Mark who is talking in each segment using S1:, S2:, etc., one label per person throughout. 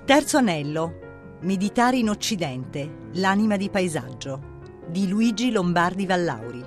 S1: Terzo anello. Meditare in Occidente. L'anima di paesaggio. Di Luigi Lombardi Vallauri.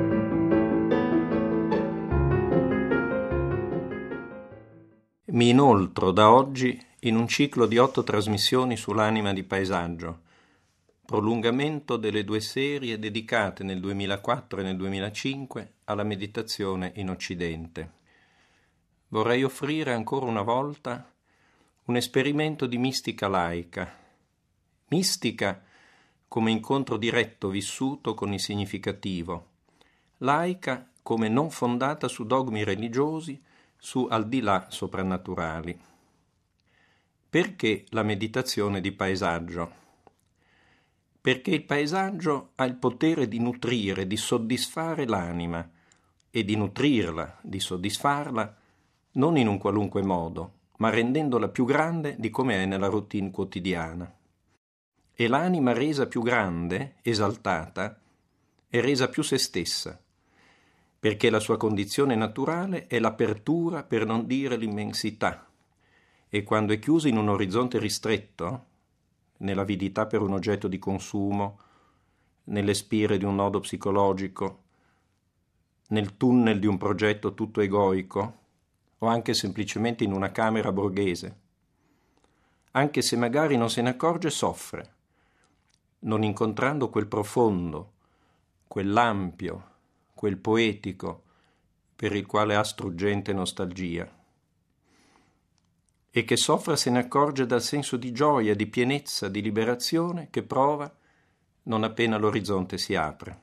S2: Mi inoltro da oggi in un ciclo di 8 trasmissioni sull'anima di paesaggio, prolungamento delle 2 serie dedicate nel 2004 e nel 2005 alla meditazione in Occidente. Vorrei offrire ancora una volta un esperimento di mistica laica. Mistica come incontro diretto vissuto con il significativo, laica come non fondata su dogmi religiosi, su al di là soprannaturali. Perché la meditazione di paesaggio? Perché il paesaggio ha il potere di nutrire, di soddisfare l'anima e di nutrirla, di soddisfarla, non in un qualunque modo, ma rendendola più grande di come è nella routine quotidiana. E l'anima resa più grande, esaltata, è resa più se stessa, perché la sua condizione naturale è l'apertura, per non dire l'immensità, e quando è chiusa in un orizzonte ristretto, nell'avidità per un oggetto di consumo, nelle spire di un nodo psicologico, nel tunnel di un progetto tutto egoico, o anche semplicemente in una camera borghese, anche se magari non se ne accorge, soffre, non incontrando quel profondo, quell'ampio, quel poetico per il quale ha struggente nostalgia. E che soffra se ne accorge dal senso di gioia, di pienezza, di liberazione che prova non appena l'orizzonte si apre.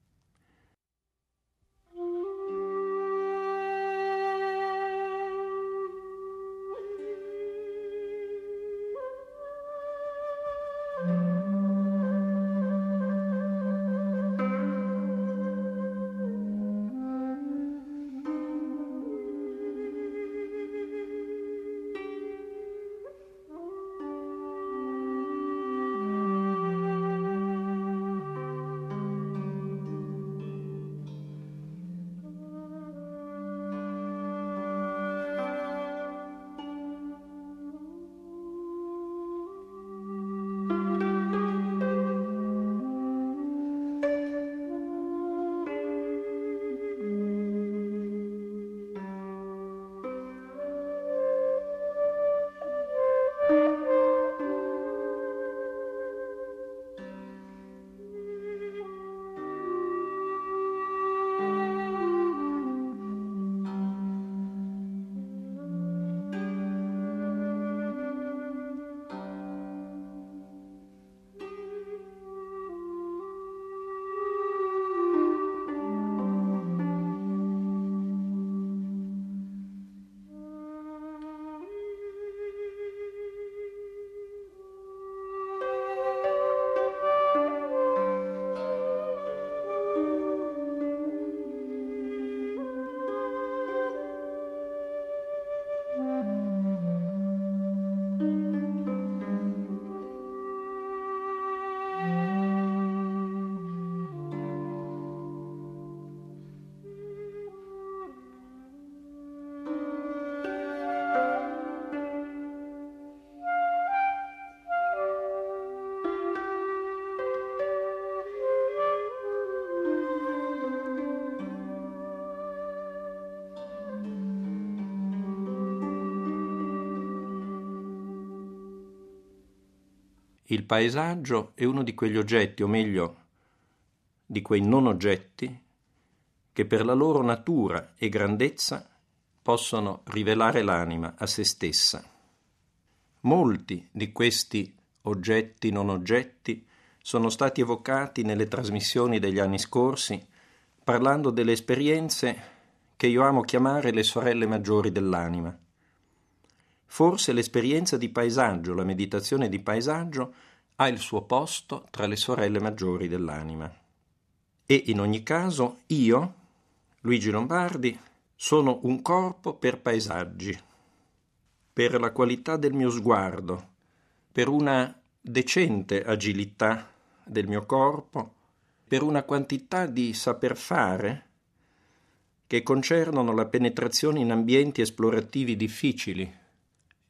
S2: Il paesaggio è uno di quegli oggetti, o meglio, di quei non oggetti, che per la loro natura e grandezza possono rivelare l'anima a se stessa. Molti di questi oggetti non oggetti sono stati evocati nelle trasmissioni degli anni scorsi, parlando delle esperienze che io amo chiamare le sorelle maggiori dell'anima. Forse l'esperienza di paesaggio, la meditazione di paesaggio, ha il suo posto tra le sorelle maggiori dell'anima. E in ogni caso io, Luigi Lombardi, sono un corpo per paesaggi, per la qualità del mio sguardo, per una decente agilità del mio corpo, per una quantità di saper fare che concernono la penetrazione in ambienti esplorativi difficili,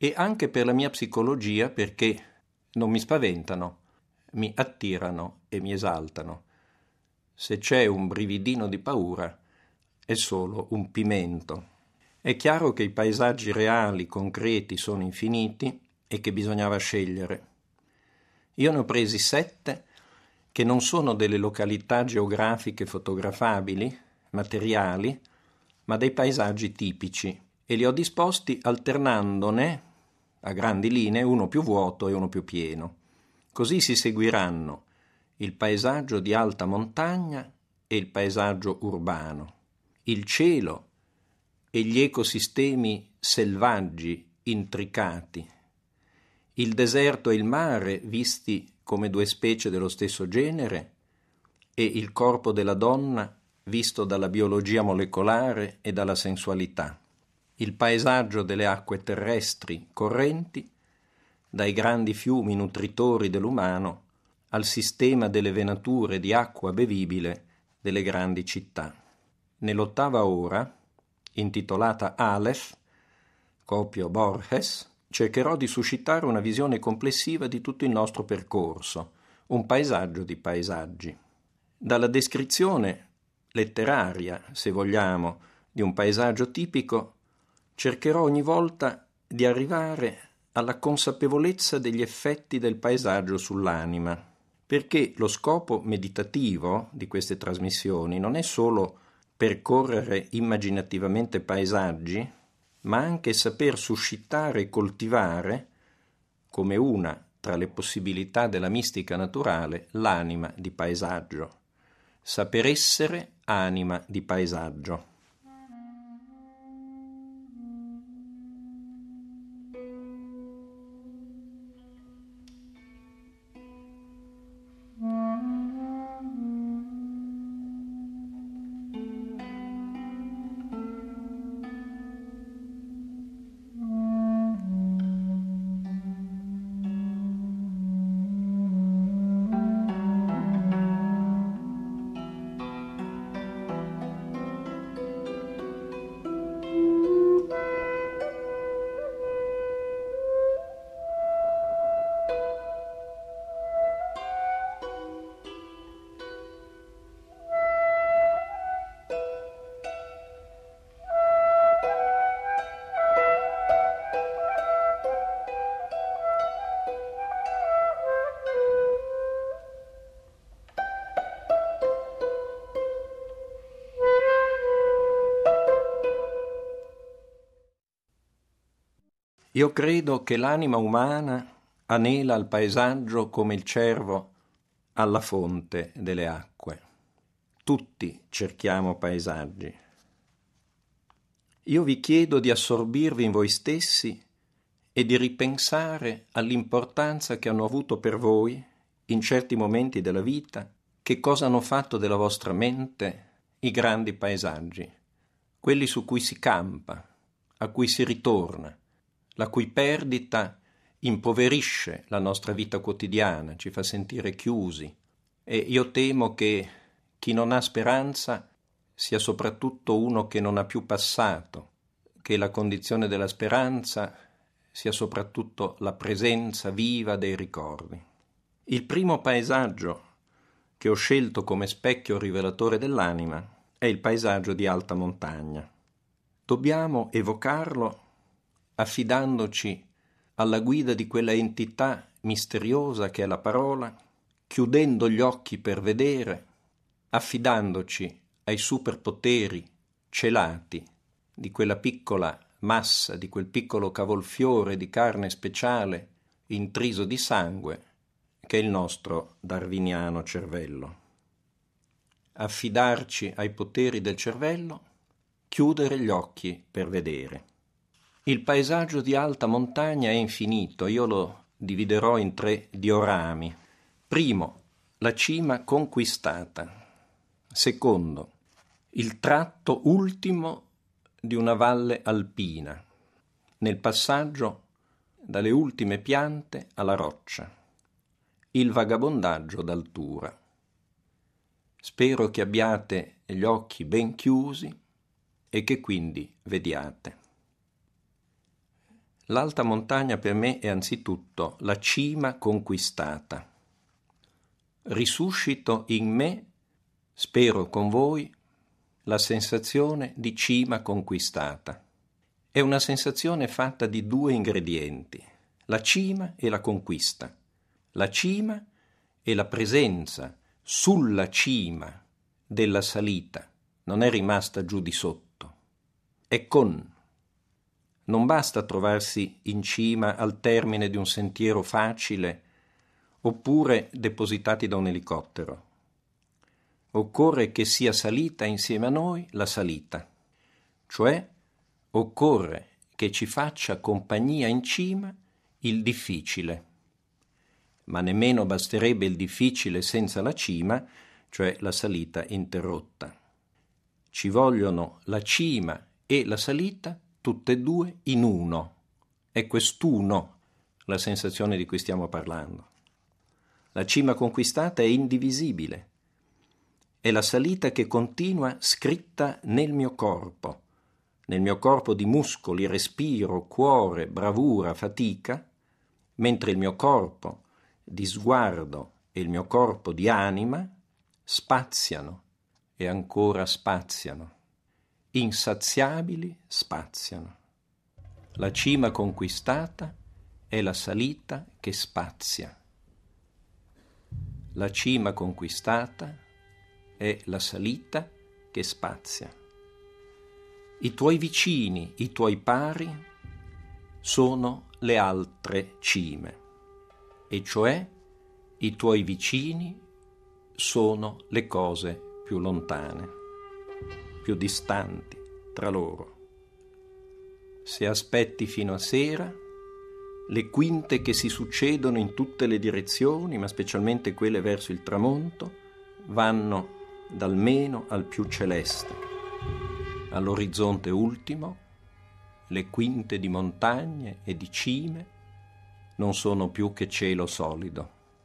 S2: e anche per la mia psicologia, perché non mi spaventano, mi attirano e mi esaltano. Se c'è un brividino di paura, è solo un pimento. È chiaro che i paesaggi reali, concreti, sono infiniti e che bisognava scegliere. Io ne ho presi 7 che non sono delle località geografiche fotografabili, materiali, ma dei paesaggi tipici, e li ho disposti alternandone, a grandi linee, uno più vuoto e uno più pieno. Così si seguiranno il paesaggio di alta montagna e il paesaggio urbano, il cielo e gli ecosistemi selvaggi, intricati, il deserto e il mare visti come 2 specie dello stesso genere e il corpo della donna visto dalla biologia molecolare e dalla sensualità, il paesaggio delle acque terrestri correnti, dai grandi fiumi nutritori dell'umano al sistema delle venature di acqua bevibile delle grandi città. Nell'8ª ora, intitolata Aleph, copio Borges, cercherò di suscitare una visione complessiva di tutto il nostro percorso, un paesaggio di paesaggi. Dalla descrizione letteraria, se vogliamo, di un paesaggio tipico, cercherò ogni volta di arrivare alla consapevolezza degli effetti del paesaggio sull'anima, perché lo scopo meditativo di queste trasmissioni non è solo percorrere immaginativamente paesaggi, ma anche saper suscitare e coltivare, come una tra le possibilità della mistica naturale, l'anima di paesaggio. Saper essere anima di paesaggio. Io credo che l'anima umana anela al paesaggio come il cervo alla fonte delle acque. Tutti cerchiamo paesaggi. Io vi chiedo di assorbirvi in voi stessi e di ripensare all'importanza che hanno avuto per voi, in certi momenti della vita, che cosa hanno fatto della vostra mente i grandi paesaggi, quelli su cui si campa, a cui si ritorna, la cui perdita impoverisce la nostra vita quotidiana, ci fa sentire chiusi. E io temo che chi non ha speranza sia soprattutto uno che non ha più passato, che la condizione della speranza sia soprattutto la presenza viva dei ricordi. Il primo paesaggio che ho scelto come specchio rivelatore dell'anima è il paesaggio di alta montagna. Dobbiamo evocarlo affidandoci alla guida di quella entità misteriosa che è la parola, chiudendo gli occhi per vedere, affidandoci ai superpoteri celati di quella piccola massa, di quel piccolo cavolfiore di carne speciale intriso di sangue che è il nostro darwiniano cervello. Affidarci ai poteri del cervello, chiudere gli occhi per vedere. Il paesaggio di alta montagna è infinito, io lo dividerò in 3 diorami. Primo, la cima conquistata. Secondo, il tratto ultimo di una valle alpina, nel passaggio dalle ultime piante alla roccia. Il vagabondaggio d'altura. Spero che abbiate gli occhi ben chiusi e che quindi vediate. L'alta montagna per me è anzitutto la cima conquistata. Risuscito in me, spero con voi, la sensazione di cima conquistata. È una sensazione fatta di due ingredienti, la cima e la conquista. La cima è la presenza sulla cima della salita, non è rimasta giù di sotto. È con. Non basta trovarsi in cima al termine di un sentiero facile oppure depositati da un elicottero. Occorre che sia salita insieme a noi la salita, cioè occorre che ci faccia compagnia in cima il difficile, ma nemmeno basterebbe il difficile senza la cima, cioè la salita interrotta. Ci vogliono la cima e la salita tutte e due in uno. È quest'uno la sensazione di cui stiamo parlando. La cima conquistata è indivisibile. È la salita che continua scritta nel mio corpo di muscoli, respiro, cuore, bravura, fatica, mentre il mio corpo di sguardo e il mio corpo di anima spaziano e ancora spaziano. Insaziabili spaziano. La cima conquistata è la salita che spazia. La cima conquistata è la salita che spazia. I tuoi vicini, i tuoi pari, sono le altre cime, e cioè i tuoi vicini sono le cose più lontane, più distanti tra loro. Se aspetti fino a sera, le quinte che si succedono in tutte le direzioni, ma specialmente quelle verso il tramonto, vanno dal meno al più celeste. All'orizzonte ultimo, le quinte di montagne e di cime non sono più che cielo solido.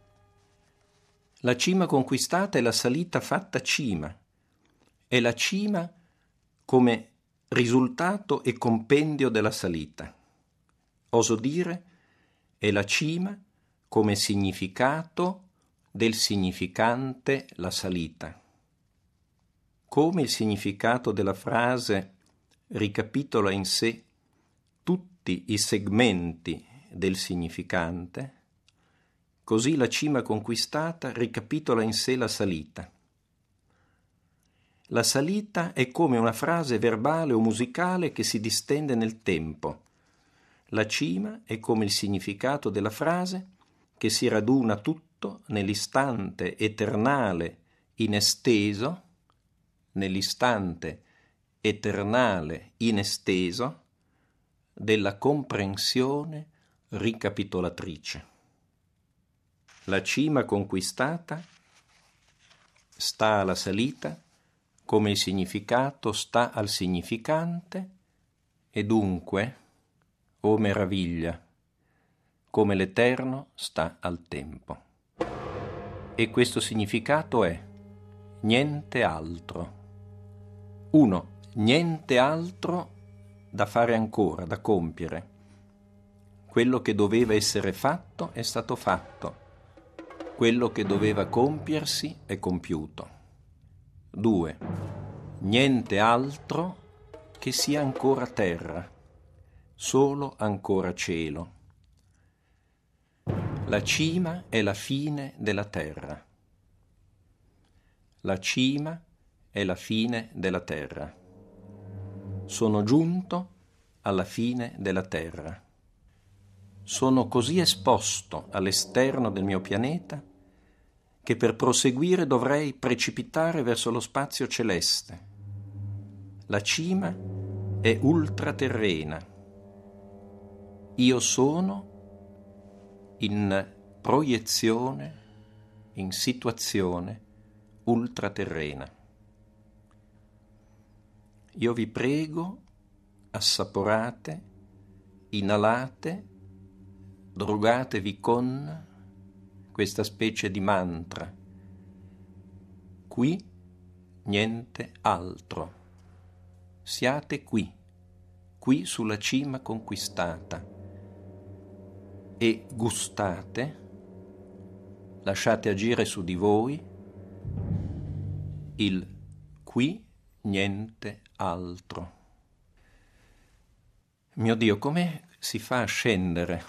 S2: La cima conquistata è la salita fatta cima, è la cima come risultato e compendio della salita. Oso dire, è la cima come significato del significante la salita. Come il significato della frase ricapitola in sé tutti i segmenti del significante, così la cima conquistata ricapitola in sé la salita. La salita è come una frase verbale o musicale che si distende nel tempo. La cima è come il significato della frase che si raduna tutto nell'istante eternale inesteso, della comprensione ricapitolatrice. La cima conquistata sta alla salita come il significato sta al significante e dunque, o meraviglia, come l'eterno sta al tempo. E questo significato è niente altro. Niente altro da fare ancora, da compiere. Quello che doveva essere fatto è stato fatto. Quello che doveva compiersi è compiuto. 2. Niente altro che sia ancora terra, solo ancora cielo. La cima è la fine della terra. La cima è la fine della terra. Sono giunto alla fine della terra. Sono così esposto all'esterno del mio pianeta che per proseguire dovrei precipitare verso lo spazio celeste. La cima è ultraterrena. Io sono in proiezione, in situazione ultraterrena. Io vi prego, assaporate, inalate, drogatevi con questa specie di mantra. Qui niente altro. Siate qui sulla cima conquistata, e gustate, lasciate agire su di voi il qui niente altro. Mio Dio, come si fa a scendere?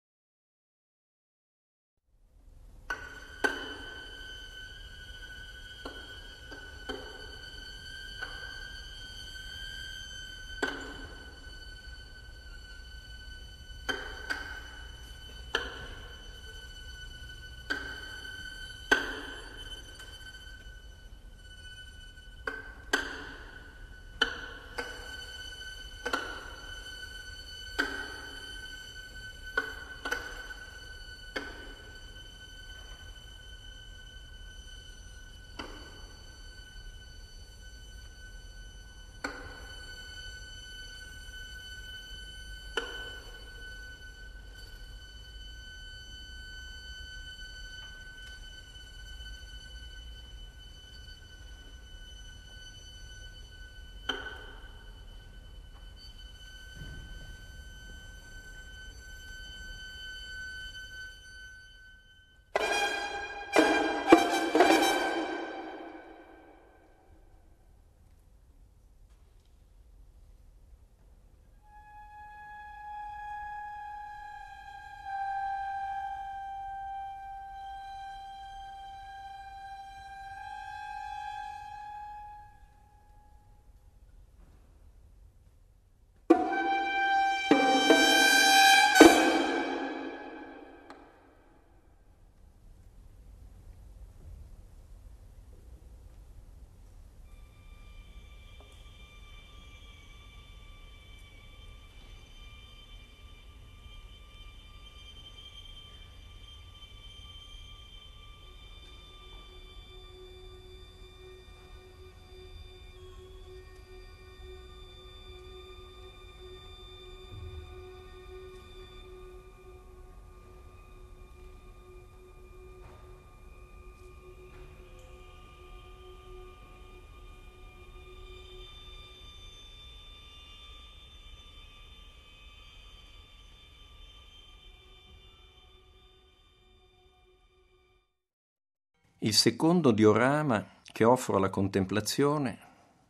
S2: Il secondo diorama che offro alla contemplazione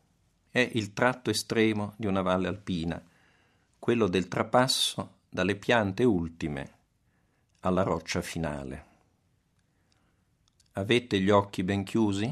S2: è il tratto estremo di una valle alpina, quello del trapasso dalle piante ultime alla roccia finale. Avete gli occhi ben chiusi?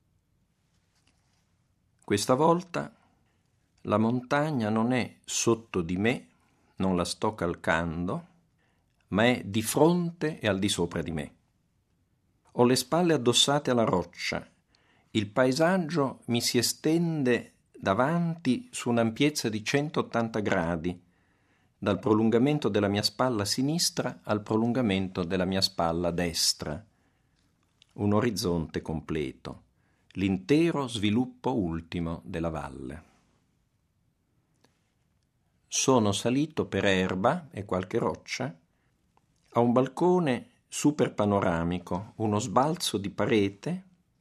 S2: Questa volta la montagna non è sotto di me, non la sto calcando, ma è di fronte e al di sopra di me. Ho le spalle addossate alla roccia, il paesaggio mi si estende davanti su un'ampiezza di 180 gradi, dal prolungamento della mia spalla sinistra al prolungamento della mia spalla destra. Un orizzonte completo, l'intero sviluppo ultimo della valle. Sono salito per erba e qualche roccia a un balcone super panoramico, uno sbalzo di parete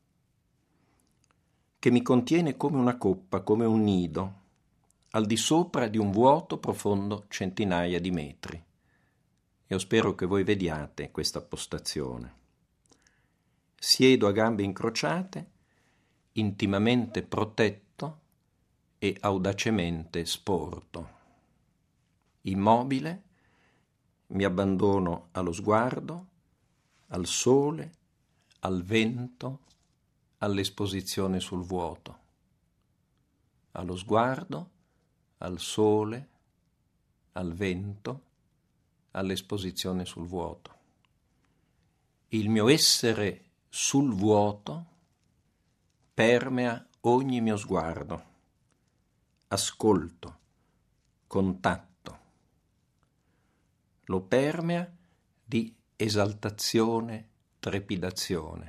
S2: che mi contiene come una coppa, come un nido, al di sopra di un vuoto profondo centinaia di metri. Io spero che voi vediate questa postazione. Siedo a gambe incrociate, intimamente protetto e audacemente sporto. Immobile, mi abbandono allo sguardo, al sole, al vento, all'esposizione sul vuoto. Allo sguardo, al sole, al vento, all'esposizione sul vuoto. Il mio essere sul vuoto permea ogni mio sguardo, ascolto, contatto. Lo permea di esaltazione, trepidazione.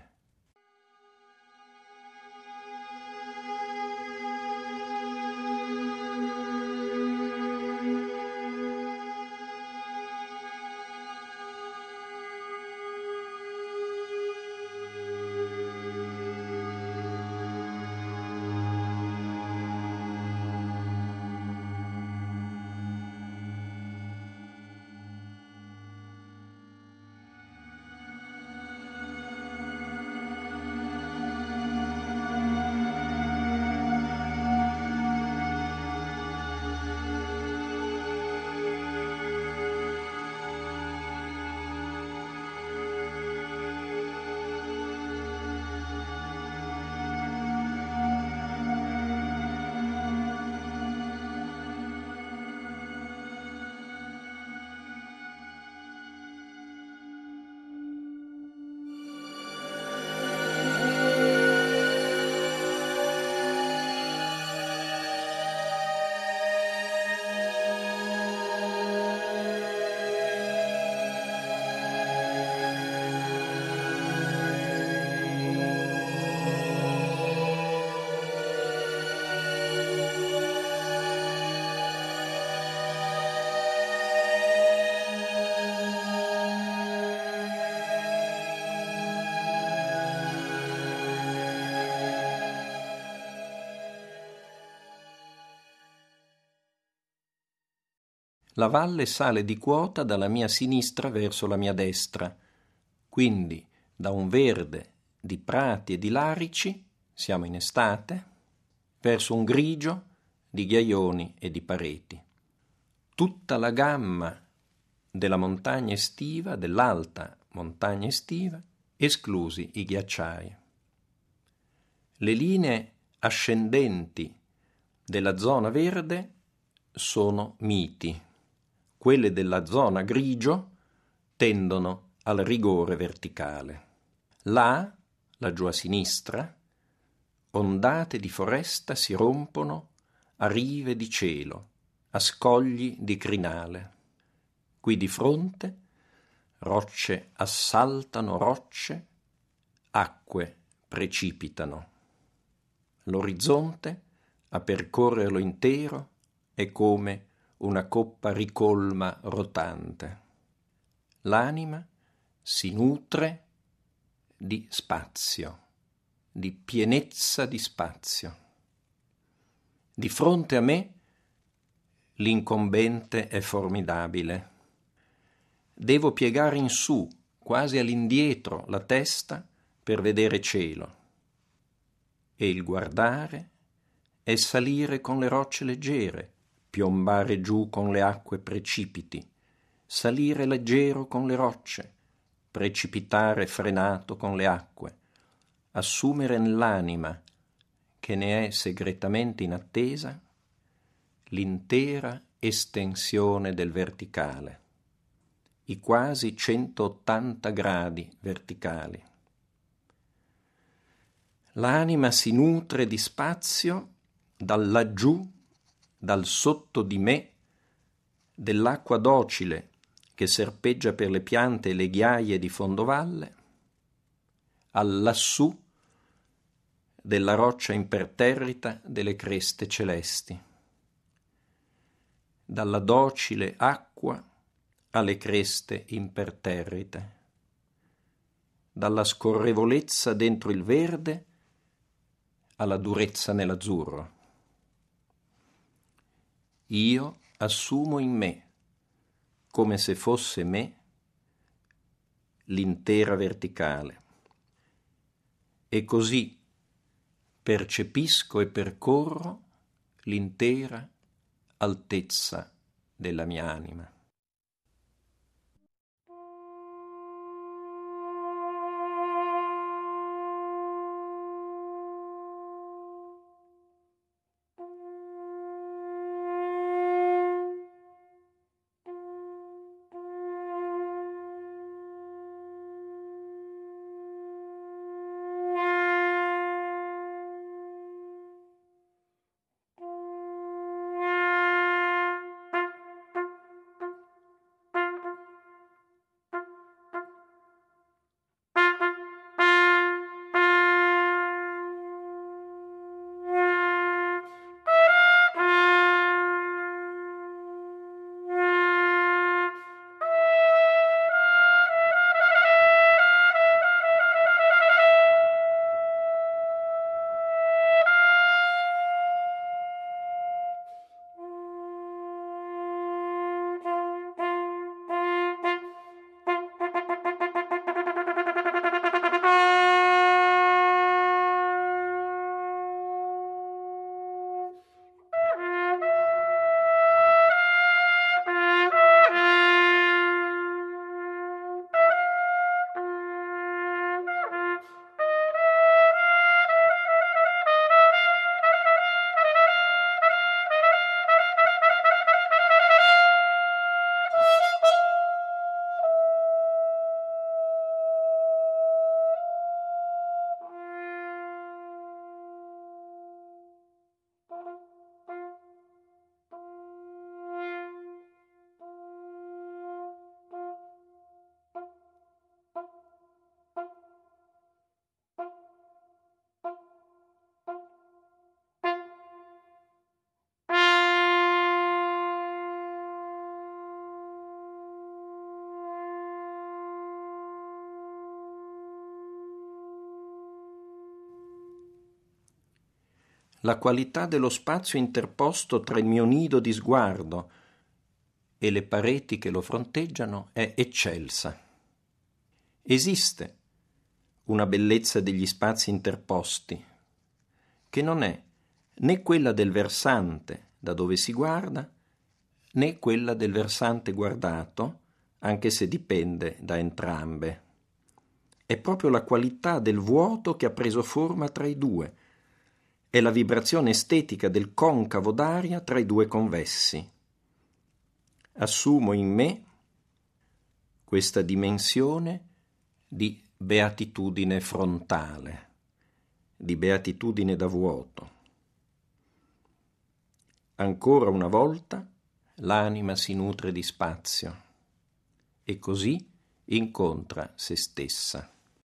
S2: la valle sale di quota dalla mia sinistra verso la mia destra, quindi da un verde di prati e di larici, siamo in estate, verso un grigio di ghiaioni e di pareti. Tutta la gamma della montagna estiva, dell'alta montagna estiva, esclusi i ghiacciai. Le linee ascendenti della zona verde sono miti, quelle della zona grigio tendono al rigore verticale. Là, laggiù a sinistra, ondate di foresta si rompono a rive di cielo, a scogli di crinale. Qui di fronte rocce assaltano rocce, acque precipitano. L'orizzonte, a percorrerlo intero, è come una coppa ricolma rotante. L'anima si nutre di spazio, di pienezza di spazio. Di fronte a me l'incombente è formidabile. Devo piegare in su, quasi all'indietro, la testa per vedere cielo. E il guardare è salire con le rocce leggere, piombare giù con le acque precipiti, salire leggero con le rocce, precipitare frenato con le acque, assumere nell'anima, che ne è segretamente in attesa, l'intera estensione del verticale, i quasi 180 gradi verticali. L'anima si nutre di spazio dal laggiù, dal sotto di me, dell'acqua docile che serpeggia per le piante e le ghiaie di fondovalle, al lassù della roccia imperterrita delle creste celesti, dalla docile acqua alle creste imperterrite, dalla scorrevolezza dentro il verde alla durezza nell'azzurro. Io assumo in me, come se fosse me, l'intera verticale, e così percepisco e percorro l'intera altezza della mia anima. La qualità dello spazio interposto tra il mio nido di sguardo e le pareti che lo fronteggiano è eccelsa. Esiste una bellezza degli spazi interposti, che non è né quella del versante da dove si guarda, né quella del versante guardato, anche se dipende da entrambe. È proprio la qualità del vuoto che ha preso forma tra i due, è la vibrazione estetica del concavo d'aria tra i due convessi. Assumo in me questa dimensione di beatitudine frontale, di beatitudine da vuoto. Ancora una volta l'anima si nutre di spazio e così incontra se stessa.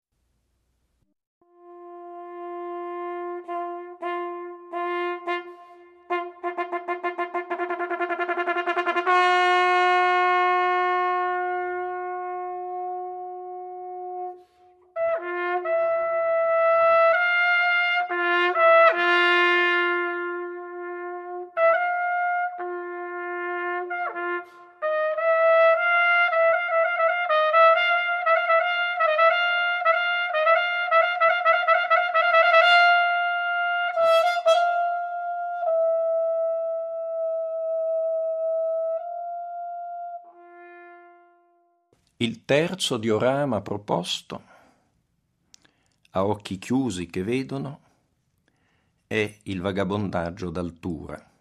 S2: Il terzo diorama proposto, a occhi chiusi che vedono, è il vagabondaggio d'altura.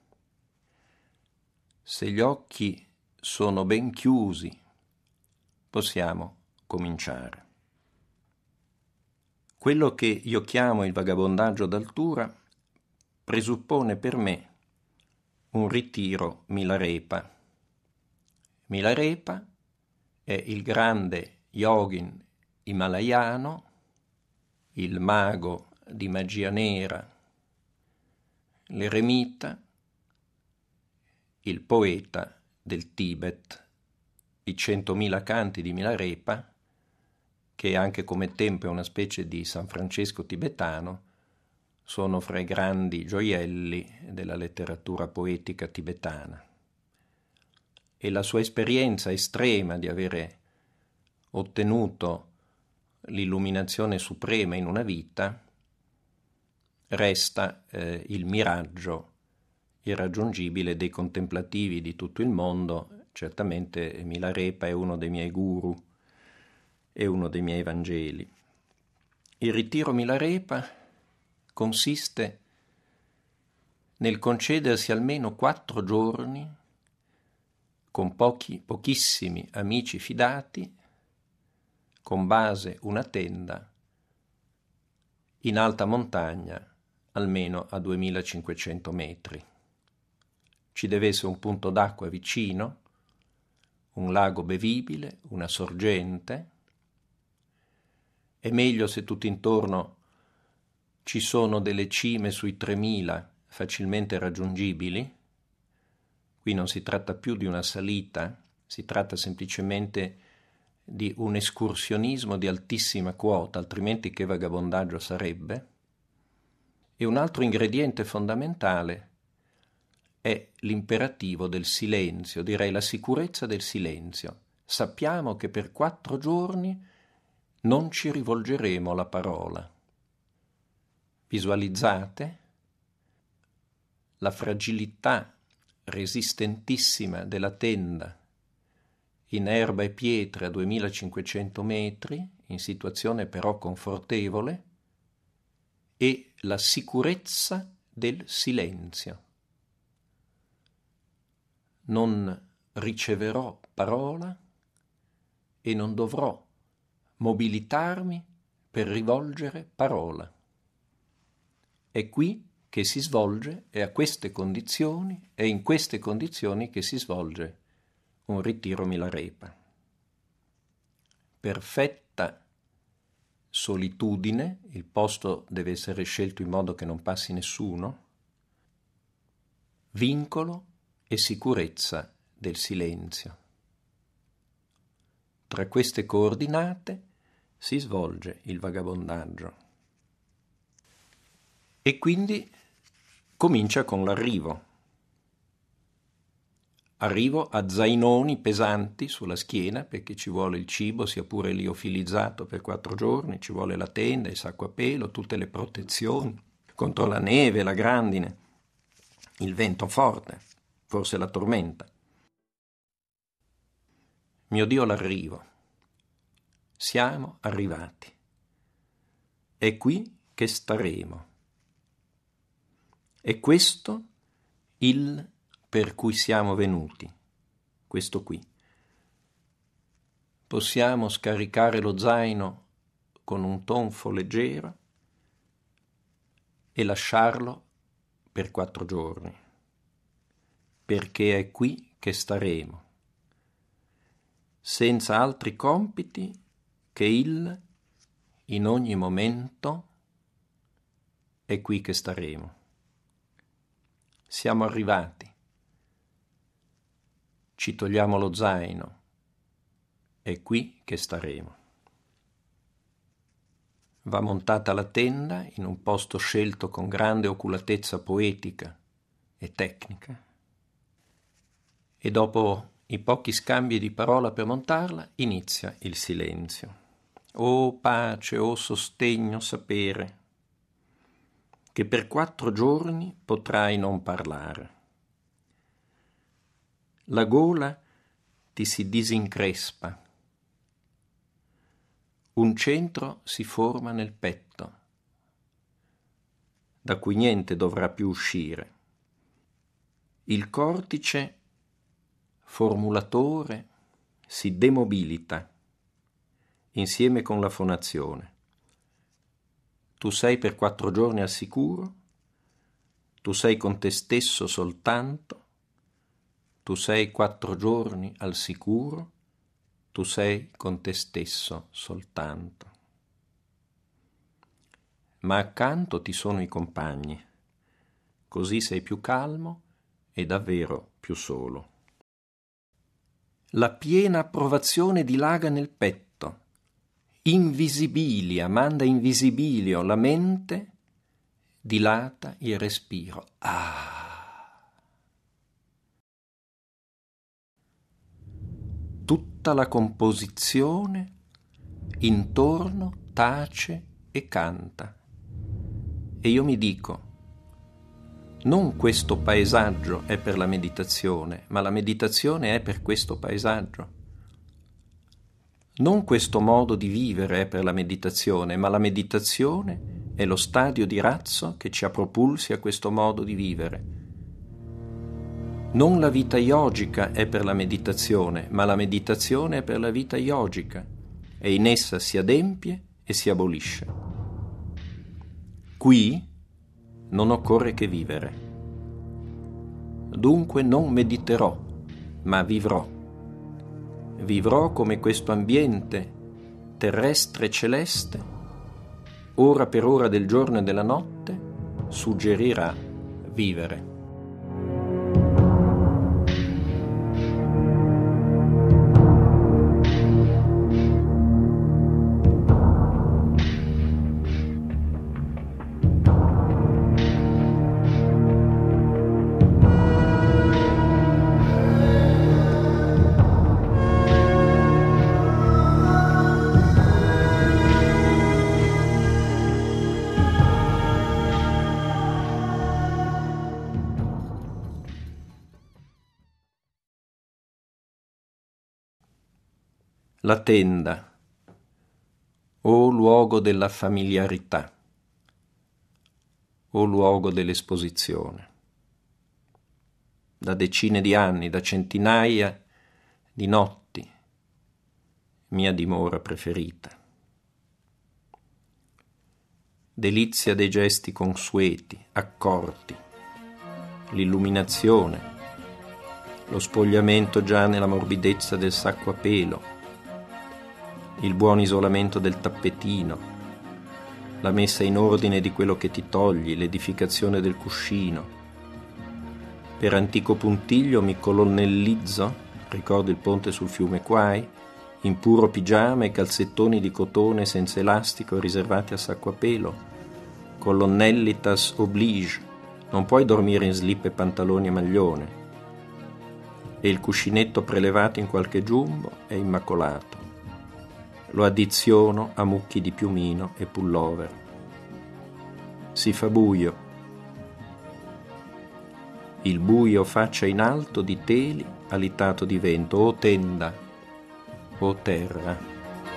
S2: Se gli occhi sono ben chiusi, possiamo cominciare. Quello che io chiamo il vagabondaggio d'altura presuppone per me un ritiro Milarepa. Milarepa è il grande yogin himalayano, il mago di magia nera, l'eremita, il poeta del Tibet, i 100.000 canti di Milarepa, che anche come tempo è una specie di San Francesco tibetano, sono fra i grandi gioielli della letteratura poetica tibetana. E la sua esperienza estrema di avere ottenuto l'illuminazione suprema in una vita resta il miraggio irraggiungibile dei contemplativi di tutto il mondo. Certamente Milarepa è uno dei miei guru, è uno dei miei Vangeli. Il ritiro Milarepa consiste nel concedersi almeno 4 giorni con pochissimi amici fidati, con base una tenda, in alta montagna, almeno a 2500 metri. Ci deve essere un punto d'acqua vicino, un lago bevibile, una sorgente. È meglio se tutto intorno ci sono delle cime sui 3000 facilmente raggiungibili. Qui non si tratta più di una salita, si tratta semplicemente di un escursionismo di altissima quota, altrimenti che vagabondaggio sarebbe? E un altro ingrediente fondamentale è l'imperativo del silenzio, direi la sicurezza del silenzio. Sappiamo che per 4 giorni non ci rivolgeremo alla parola. Visualizzate la fragilità resistentissima della tenda in erba e pietre a 2500 metri, in situazione però confortevole, e la sicurezza del silenzio. Non riceverò parola e non dovrò mobilitarmi per rivolgere parola. È qui che si svolge, è a queste condizioni, è in queste condizioni che si svolge un ritiro Milarepa. Perfetta solitudine, il posto deve essere scelto in modo che non passi nessuno, vincolo e sicurezza del silenzio. Tra queste coordinate si svolge il vagabondaggio. E quindi comincia con l'arrivo. arrivo a zainoni pesanti sulla schiena, perché ci vuole il cibo, sia pure liofilizzato per 4 giorni, ci vuole la tenda, il sacco a pelo, tutte le protezioni contro la neve, la grandine, il vento forte, forse la tormenta. Mio Dio, l'arrivo. Siamo arrivati. È qui che staremo. È questo il per cui siamo venuti, questo qui. Possiamo scaricare lo zaino con un tonfo leggero e lasciarlo per 4 giorni, perché è qui che staremo, senza altri compiti che il in ogni momento è qui che staremo. Siamo arrivati. Ci togliamo lo zaino, è qui che staremo. Va montata la tenda in un posto scelto con grande oculatezza poetica e tecnica, e dopo i pochi scambi di parola per montarla inizia il silenzio. O pace, o sostegno, sapere che per 4 giorni potrai non parlare. La gola ti si disincrespa. Un centro si forma nel petto, da cui niente dovrà più uscire. Il cortice formulatore si demobilita insieme con la fonazione. Tu sei per 4 giorni al sicuro, tu sei con te stesso soltanto, tu sei 4 giorni al sicuro, tu sei con te stesso soltanto. Ma accanto ti sono i compagni, così sei più calmo e davvero più solo. La piena approvazione dilaga nel petto, invisibilia, manda invisibilio, la mente dilata il respiro. Tutta la composizione intorno tace e canta. E io mi dico, non questo paesaggio è per la meditazione, ma la meditazione è per questo paesaggio. Non questo modo di vivere è per la meditazione, ma la meditazione è lo stadio di razzo che ci ha propulsi a questo modo di vivere. Non la vita yogica è per la meditazione, ma la meditazione è per la vita yogica, e in essa si adempie e si abolisce. Qui non occorre che vivere. Dunque non mediterò, ma vivrò. Vivrò come questo ambiente terrestre e celeste, ora per ora del giorno e della notte, suggerirà vivere. La tenda, o luogo della familiarità, o luogo dell'esposizione. Da decine di anni, da centinaia di notti, mia dimora preferita. Delizia dei gesti consueti, accorti, l'illuminazione, lo spogliamento già nella morbidezza del sacco a pelo, il buon isolamento del tappetino, la messa in ordine di quello che ti togli, l'edificazione del cuscino. Per antico puntiglio mi colonnellizzo, ricordo il ponte sul fiume Quai, in puro pigiama e calzettoni di cotone senza elastico riservati al sacco a pelo. Colonnellitas oblige, non puoi dormire in slip e pantaloni e maglione. e il cuscinetto prelevato in qualche giumbo è immacolato. Lo addiziono a mucchi di piumino e pullover. Si fa buio. Il buio faccia in alto di teli alitato di vento, o tenda, o terra.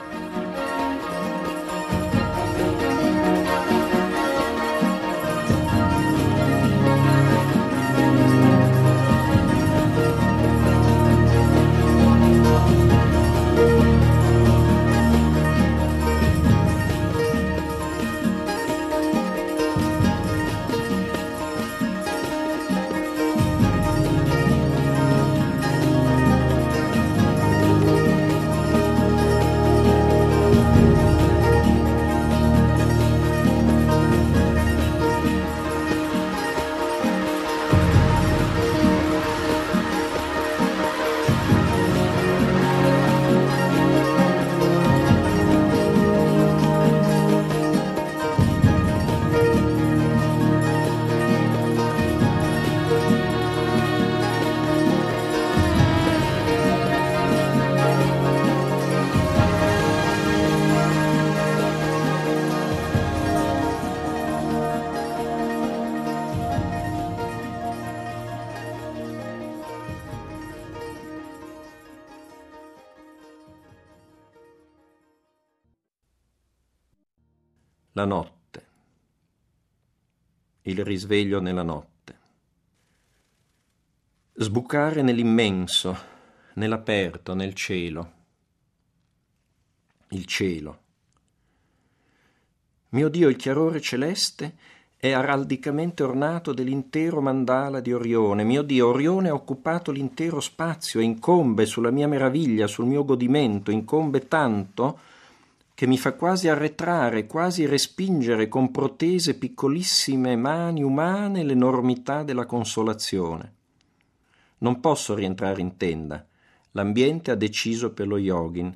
S2: La notte. Il risveglio nella notte. Sbucare nell'immenso, nell'aperto, nel cielo. Il cielo. Mio Dio, il chiarore celeste è araldicamente ornato dell'intero mandala di Orione. Mio Dio, Orione ha occupato l'intero spazio e incombe sulla mia meraviglia, sul mio godimento, incombe tanto che mi fa quasi arretrare, quasi respingere con protese piccolissime mani umane l'enormità della consolazione. Non posso rientrare in tenda, l'ambiente ha deciso per lo yogin.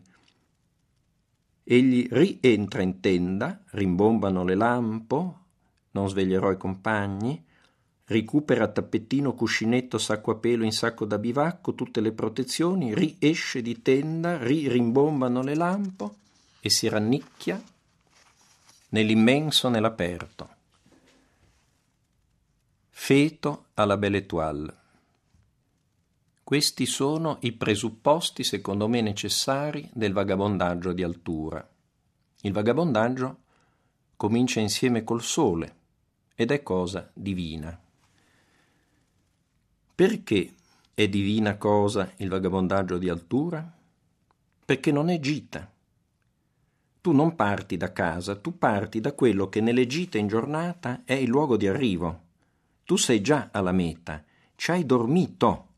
S2: Egli rientra in tenda, rimbombano le lampo, non sveglierò i compagni, recupera tappettino, cuscinetto, sacco a pelo in sacco da bivacco, tutte le protezioni, riesce di tenda, rimbombano le lampo, e si rannicchia nell'immenso, nell'aperto. Feto alla Belle Étoile. Questi sono i presupposti, secondo me, necessari del vagabondaggio di altura. Il vagabondaggio comincia insieme col sole ed è cosa divina. Perché è divina cosa il vagabondaggio di altura? Perché non è gita. Tu non parti da casa, tu parti da quello che nelle gite in giornata è il luogo di arrivo. Tu sei già alla meta, ci hai dormito,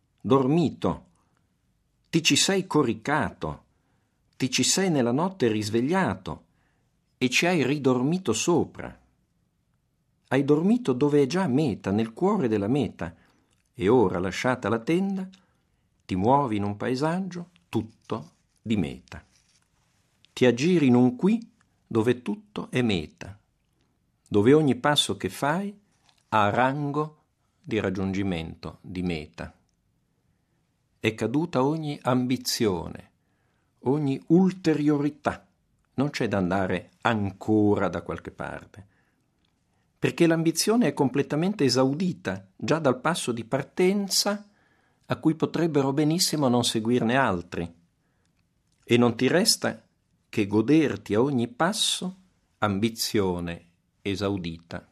S2: ti ci sei coricato, ti ci sei nella notte risvegliato e ci hai ridormito sopra. Hai dormito dove è già meta, nel cuore della meta, e ora, lasciata la tenda, ti muovi in un paesaggio tutto di meta. Ti aggiri in un qui dove tutto è meta, dove ogni passo che fai ha rango di raggiungimento di meta. È caduta ogni ambizione, ogni ulteriorità, non c'è da andare ancora da qualche parte, perché l'ambizione è completamente esaudita già dal passo di partenza a cui potrebbero benissimo non seguirne altri, e non ti resta che goderti a ogni passo ambizione esaudita.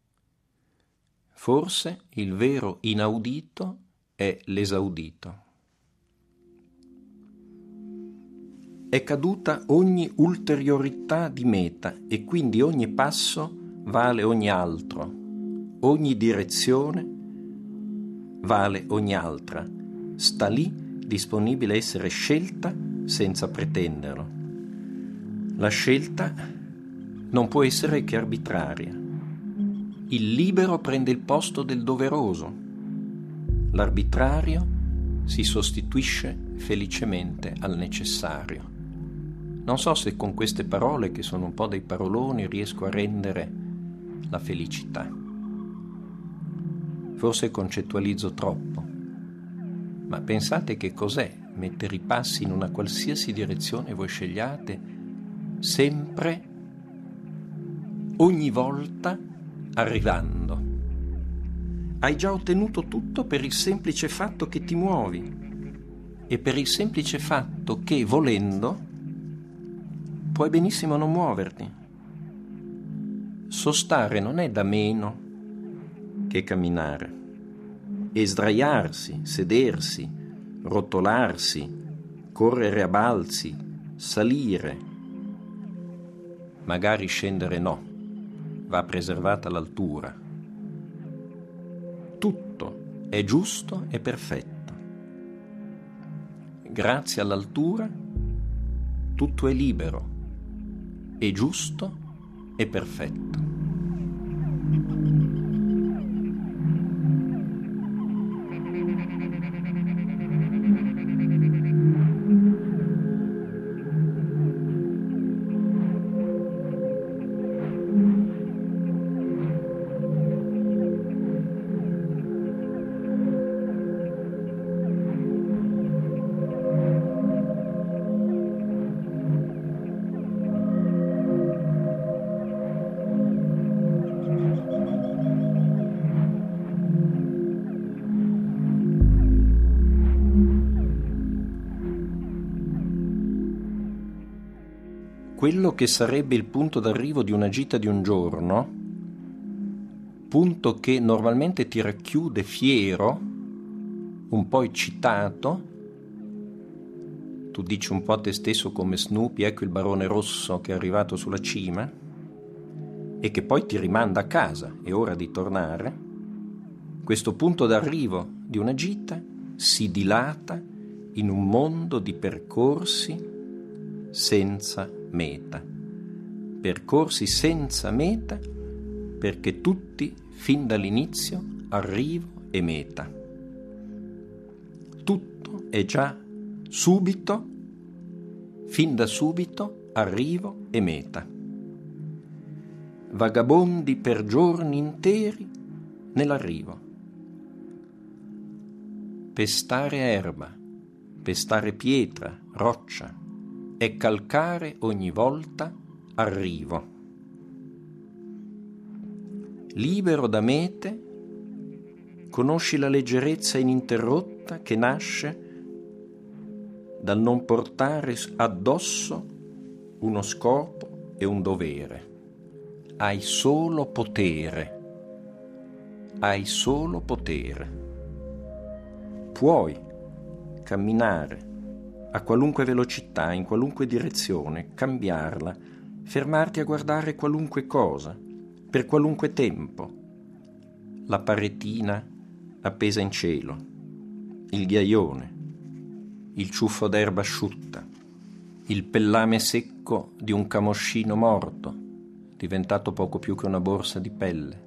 S2: Forse il vero inaudito è l'esaudito. È caduta ogni ulteriorità di meta e quindi ogni passo vale ogni altro, ogni direzione vale ogni altra, sta lì disponibile a essere scelta senza pretenderlo. La scelta non può essere che arbitraria. Il libero prende il posto del doveroso. L'arbitrario si sostituisce felicemente al necessario. Non so se con queste parole, che sono un po' dei paroloni, riesco a rendere la felicità. Forse concettualizzo troppo. Ma pensate che cos'è mettere i passi in una qualsiasi direzione voi scegliate, sempre, ogni volta, arrivando. Hai già ottenuto tutto per il semplice fatto che ti muovi e per il semplice fatto che, volendo, puoi benissimo non muoverti. Sostare non è da meno che camminare. E sdraiarsi, sedersi, rotolarsi, correre a balzi, salire, magari scendere no, va preservata l'altura. Tutto è giusto e perfetto. Grazie all'altura tutto è libero, è giusto e perfetto. Quello che sarebbe il punto d'arrivo di una gita di un giorno, punto che normalmente ti racchiude fiero, un po' eccitato, tu dici un po' a te stesso come Snoopy, ecco il barone rosso che è arrivato sulla cima, e che poi ti rimanda a casa, è ora di tornare, questo punto d'arrivo di una gita si dilata in un mondo di percorsi senza meta. Percorsi senza meta perché tutti, fin dall'inizio, arrivo e meta. Tutto è già subito, fin da subito, arrivo e meta. Vagabondi per giorni interi nell'arrivo. Pestare erba, pestare pietra, roccia, e calcare ogni volta arrivo. Libero da mete, conosci la leggerezza ininterrotta che nasce dal non portare addosso uno scopo e un dovere. Hai solo potere. Hai solo potere. Puoi camminare a qualunque velocità, in qualunque direzione, cambiarla, fermarti a guardare qualunque cosa, per qualunque tempo. La paretina appesa in cielo, il ghiaione, il ciuffo d'erba asciutta, il pellame secco di un camoscino morto, diventato poco più che una borsa di pelle,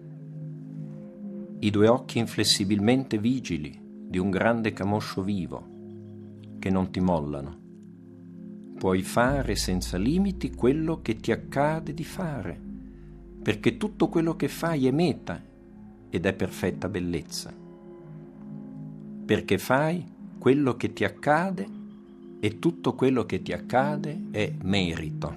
S2: i due occhi inflessibilmente vigili di un grande camoscio vivo, che non ti mollano. Puoi fare senza limiti quello che ti accade di fare, perché tutto quello che fai è meta ed è perfetta bellezza. Perché fai quello che ti accade e tutto quello che ti accade è merito.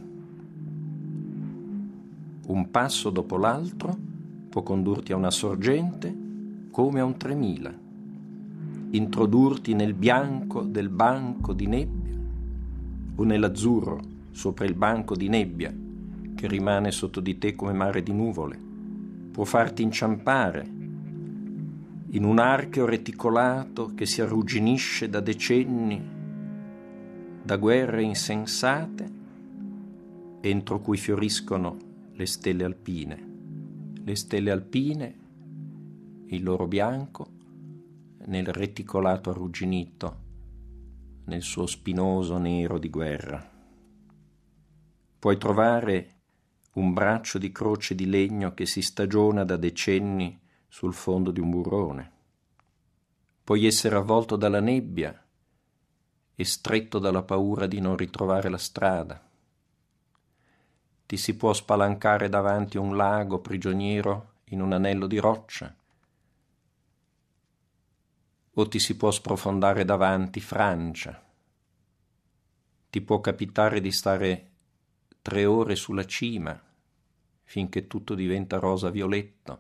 S2: Un passo dopo l'altro può condurti a una sorgente come a un 3000. Introdurti nel bianco del banco di nebbia o nell'azzurro sopra il banco di nebbia che rimane sotto di te come mare di nuvole. Può farti inciampare in un archeo reticolato che si arrugginisce da decenni, da guerre insensate, entro cui fioriscono le stelle alpine. Le stelle alpine, il loro bianco, nel reticolato arrugginito, nel suo spinoso nero di guerra. Puoi trovare un braccio di croce di legno che si stagiona da decenni sul fondo di un burrone. Puoi essere avvolto dalla nebbia e stretto dalla paura di non ritrovare la strada. Ti si può spalancare davanti a un lago prigioniero in un anello di roccia, o ti si può sprofondare davanti Francia. Ti può capitare di stare 3 ore sulla cima finché tutto diventa rosa violetto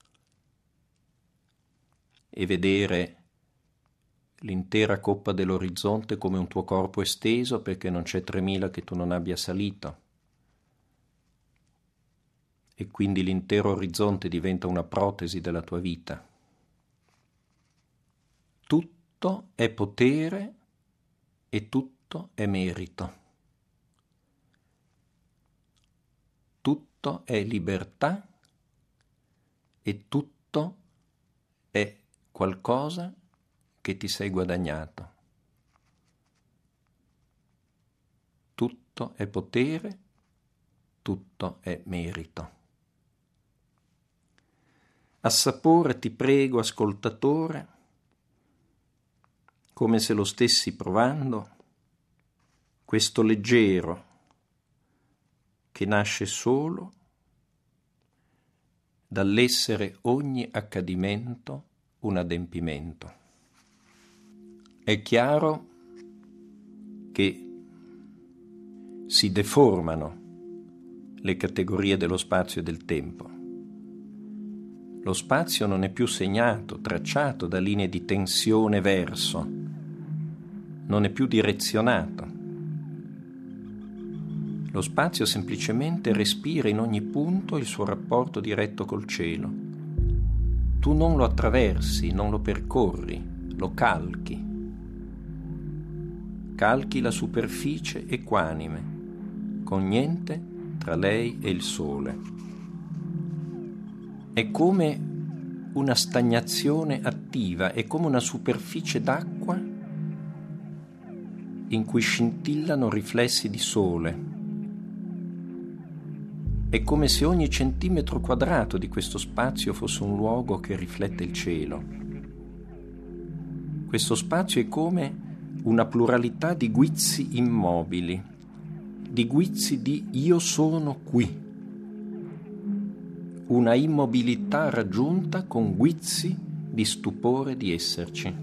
S2: e vedere l'intera coppa dell'orizzonte come un tuo corpo esteso perché non c'è 3000 che tu non abbia salito e quindi l'intero orizzonte diventa una protesi della tua vita. Tutto è potere e tutto è merito. Tutto è libertà e tutto è qualcosa che ti sei guadagnato. Tutto è potere, tutto è merito. Assapora, ti prego, ascoltatore, come se lo stessi provando, questo leggero che nasce solo dall'essere ogni accadimento un adempimento. È chiaro che si deformano le categorie dello spazio e del tempo. Lo spazio non è più segnato, tracciato da linee di tensione verso, non è più direzionato. Lo spazio semplicemente respira in ogni punto il suo rapporto diretto col cielo. Tu non lo attraversi, non lo percorri, lo calchi. Calchi la superficie equanime, con niente tra lei e il sole. È come una stagnazione attiva, è come una superficie d'acqua in cui scintillano riflessi di sole. È come se ogni centimetro quadrato di questo spazio fosse un luogo che riflette il cielo. Questo spazio è come una pluralità di guizzi immobili, di guizzi di io sono qui. Una immobilità raggiunta con guizzi di stupore di esserci.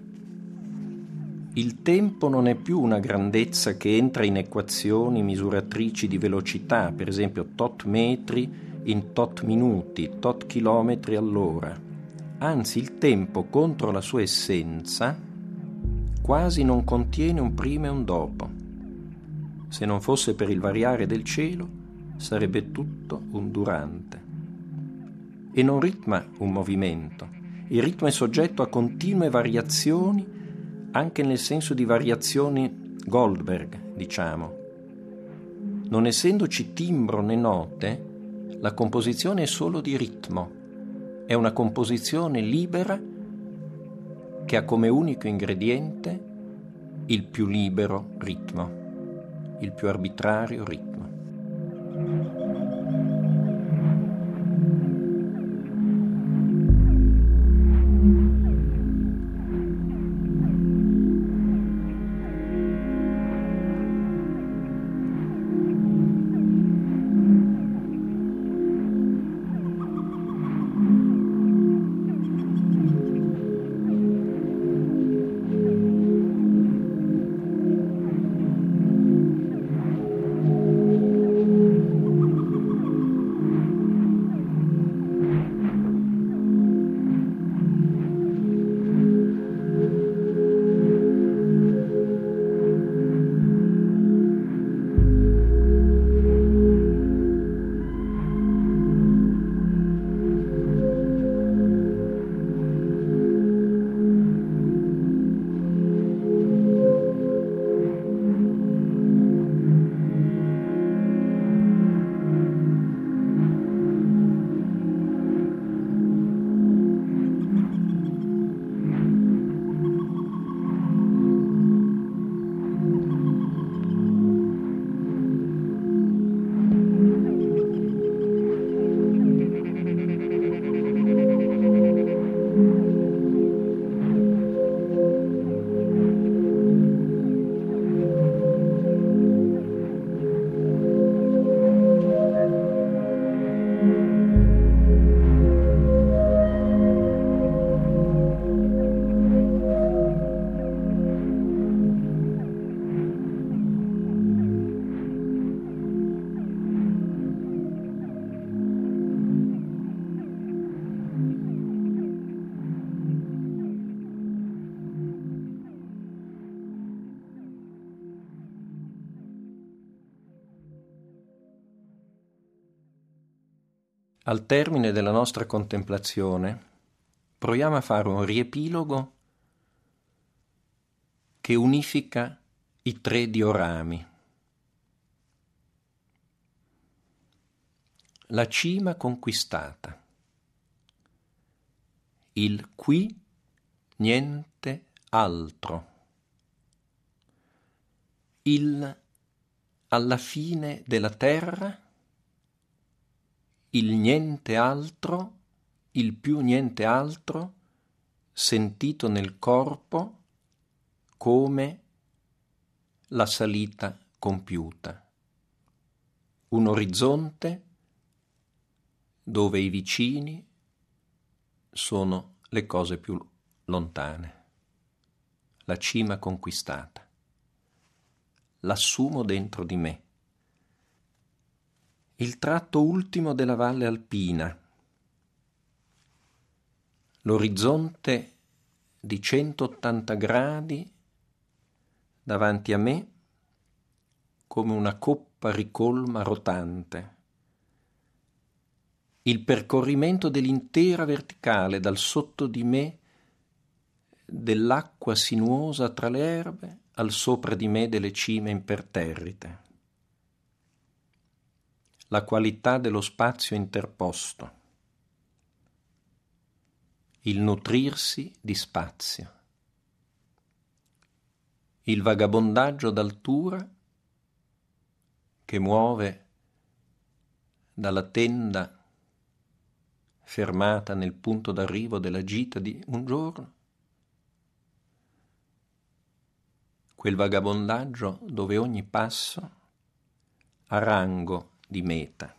S2: Il tempo non è più una grandezza che entra in equazioni misuratrici di velocità, per esempio tot metri in tot minuti, tot chilometri all'ora. Anzi, il tempo contro la sua essenza quasi non contiene un prima e un dopo. Se non fosse per il variare del cielo, sarebbe tutto un durante. E non ritma un movimento. Il ritmo è soggetto a continue variazioni, anche nel senso di variazioni Goldberg, diciamo. Non essendoci timbro né note, la composizione è solo di ritmo. È una composizione libera che ha come unico ingrediente il più libero ritmo, il più arbitrario ritmo. Al termine della nostra contemplazione proviamo a fare un riepilogo che unifica i 3 diorami. La cima conquistata, il qui niente altro, il alla fine della terra, il niente altro, il più niente altro, sentito nel corpo come la salita compiuta. Un orizzonte dove i vicini sono le cose più lontane. La cima conquistata. L'assumo dentro di me. Il tratto ultimo della valle alpina. L'orizzonte di 180 gradi davanti a me come una coppa ricolma rotante. Il percorrimento dell'intera verticale dal sotto di me dell'acqua sinuosa tra le erbe al sopra di me delle cime imperterrite. La qualità dello spazio interposto. Il nutrirsi di spazio. Il vagabondaggio d'altura che muove dalla tenda fermata nel punto d'arrivo della gita di un giorno, quel vagabondaggio dove ogni passo ha rango di meta.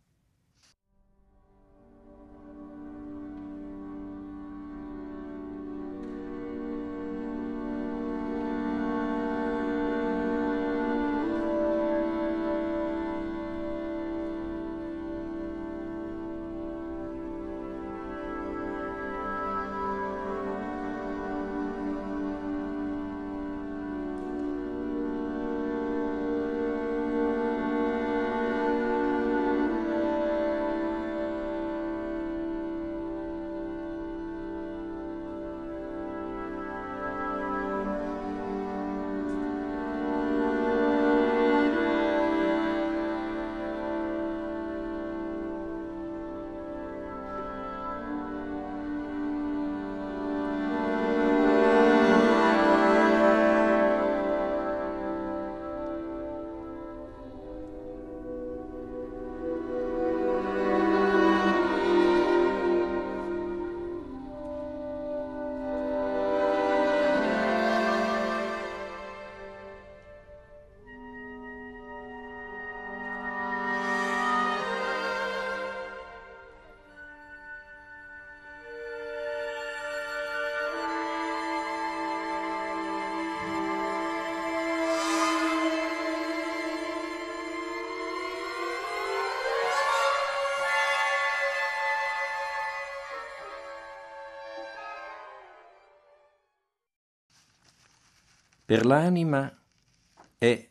S2: Per l'anima è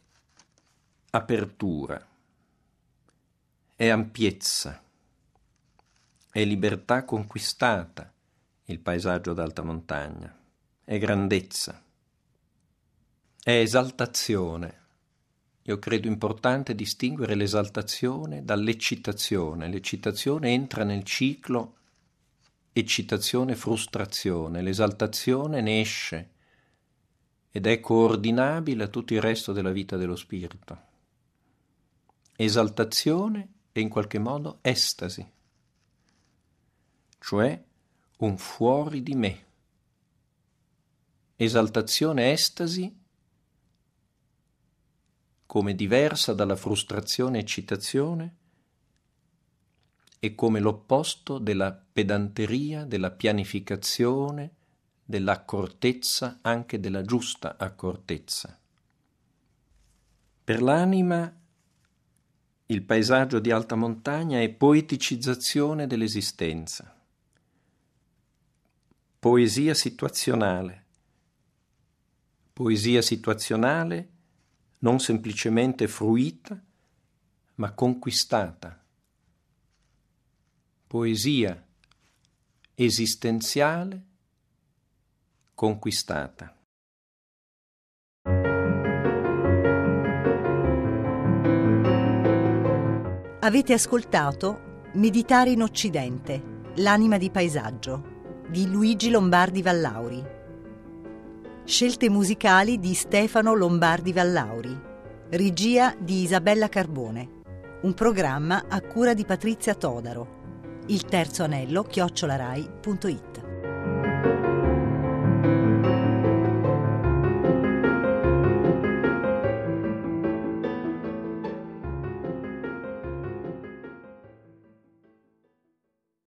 S2: apertura, è ampiezza, è libertà conquistata il paesaggio d'alta montagna, è grandezza, è esaltazione. Io credo importante distinguere l'esaltazione dall'eccitazione. L'eccitazione entra nel ciclo eccitazione-frustrazione, l'esaltazione ne esce ed è coordinabile a tutto il resto della vita dello spirito. Esaltazione e in qualche modo estasi, cioè un fuori di me. Esaltazione, estasi, come diversa dalla frustrazione e eccitazione e come l'opposto della pedanteria, della pianificazione, dell'accortezza, anche della giusta accortezza. Per l'anima il paesaggio di alta montagna è poeticizzazione dell'esistenza, poesia situazionale non semplicemente fruita, ma conquistata, Poesia esistenziale conquistata.
S1: Avete ascoltato Meditare in Occidente, l'anima di paesaggio, di Luigi Lombardi Vallauri. Scelte musicali di Stefano Lombardi Vallauri. Regia di Isabella Carbone. Un programma a cura di Patrizia Todaro. Il terzo anello @rai.it.